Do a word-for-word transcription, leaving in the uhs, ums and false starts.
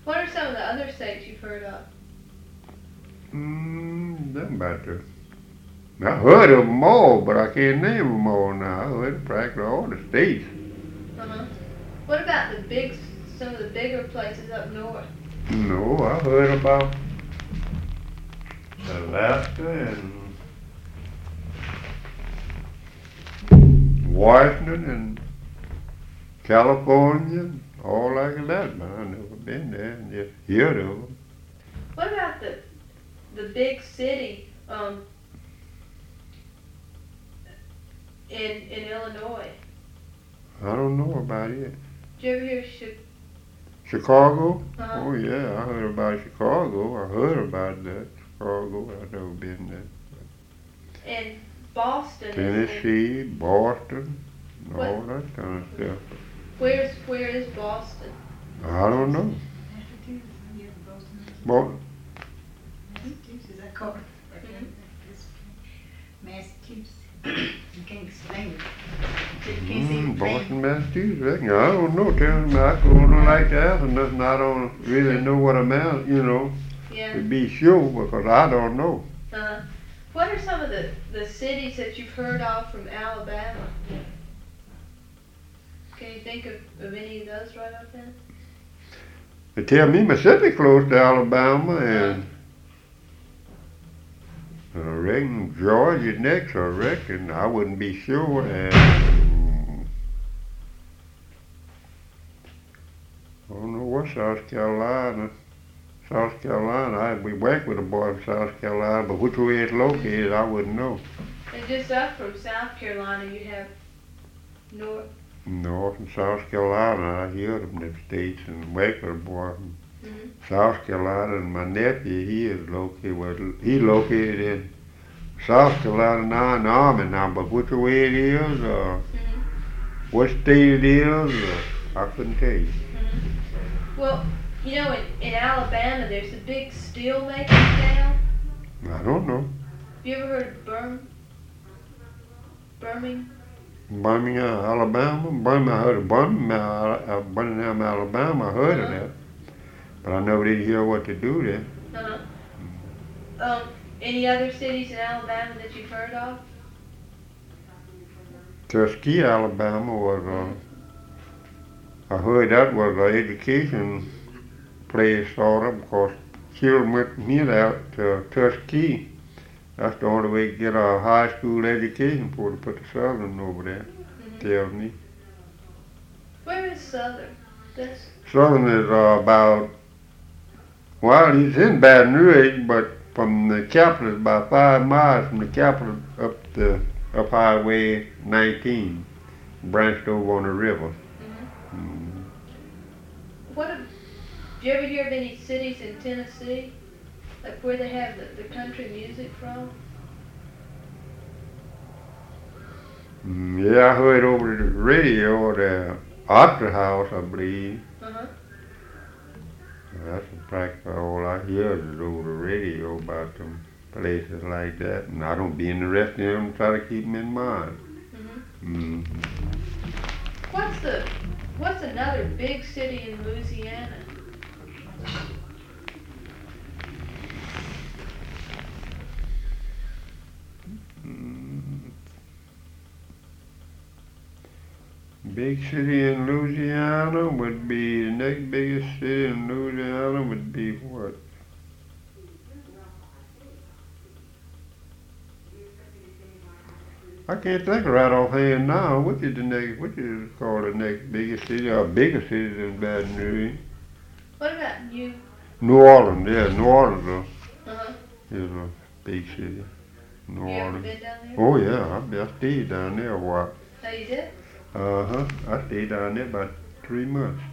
What are some of the other states you've heard of? Hmm, them about the. I heard of them all, but I can't name them all now. I heard practically all the states. Uh-huh. What about the big, some of the bigger places up north? No, I heard about Alaska and Washington and California, all like that, but I never been there and just heard of them. What about the the big city um, in in Illinois? I don't know about it. Did you ever hear Chi- Chicago? uh, Oh yeah, I heard about Chicago. I heard about that. Chicago, I've never been there. and Boston? Is in, Tennessee, Boston, What- all that kind of stuff. where's where is Boston? I don't know. Massachusetts, yeah, Boston, Bo- Massachusetts, I call it. Mhm. Massachusetts. You can't explain it. You can't say Mm, the Boston, Massachusetts. I don't know. Tell me, I don't like to answer nothing. I don't really know what I'm at, you know, Yeah. to be sure, because I don't know. Uh, what are some of the, the cities that you've heard of from Alabama? Can you think of, of any of those right off then? They tell me Mississippi close to Alabama, and I reckon Georgia next. I reckon I wouldn't be sure, and I don't know what South Carolina. South Carolina, I, we work with a boy from South Carolina, but which way it's located, I wouldn't know. And just up from South Carolina, you have North. North and South Carolina, I hear them them states, and work with a boy from Mm-hmm. South Carolina, and my nephew, he is located, well, he located in South Carolina now in the Army now, but which way it is, uh, Mm-hmm. what state it is, uh, I couldn't tell you. Mm-hmm. Well, you know, in, in Alabama, there's a big steel making town. I don't know. Have you ever heard of Birm, Birmingham? Birmingham, Alabama, Birmingham, I heard of Birmingham, uh, Birmingham, Alabama, I heard of Uh-huh. that, but I never did hear what to do there. Uh-huh. Um, any other cities in Alabama that you've heard of? Tuskegee, Alabama was, uh, I heard that was an education place sort of, because children went from here out to Tuskegee. That's the only way to get a high school education before they put the Southern over there, Mm-hmm. tell me. Where is Southern? That's Southern is uh, about, well, he's in Baton Rouge, but from the capital is about five miles from the capital up the, up Highway nineteen, branched over on the river. mm-hmm. Mm. What? Have, do you ever hear of any cities in Tennessee, like where they have the, the country music from? Mm, yeah, I heard over the radio the Opera House, I believe. Uh-huh. That's practically all I hear is over the radio about them places like that, and I don't be interested in them. Try to keep them in mind. Mm-hmm. Mm. What's the What's another big city in Louisiana? Mm. Big city in Louisiana would be, the next biggest city in Louisiana would be what? I can't think right offhand now. Which is the next, which is called the next biggest city, or bigger city than Baton Rouge? What about New? New Orleans, yeah, New Orleans Uh-huh. is a big city. New You ever Orleans. been down there? Oh yeah, I, I stayed down there a while. Oh, you did? Uh huh. I stayed down there about three months.